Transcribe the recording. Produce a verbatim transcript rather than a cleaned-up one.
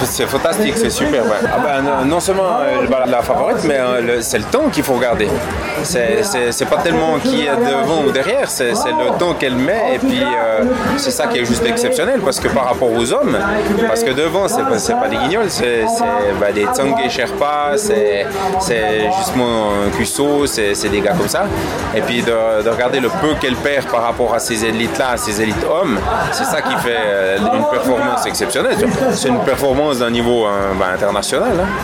C'est fantastique, c'est super. Ouais. Ah ben, non, non seulement euh, la favorite, mais euh, le, c'est le temps qu'il faut regarder. C'est, c'est, c'est pas tellement qui est devant ou derrière, c'est, c'est le temps qu'elle met et puis euh, c'est ça qui est juste exceptionnel parce que par rapport aux hommes, parce que devant c'est pas, c'est pas des guignols, c'est, c'est bah, des Tsangé Sherpa, c'est, c'est justement Cusso, c'est, c'est des gars comme ça. Et puis de, de regarder le peu qu'elle perd par rapport à ces élites-là, à ces élites hommes, c'est ça qui fait euh, une performance exceptionnelle. C'est une performance d'un niveau euh, bah, international. Hein.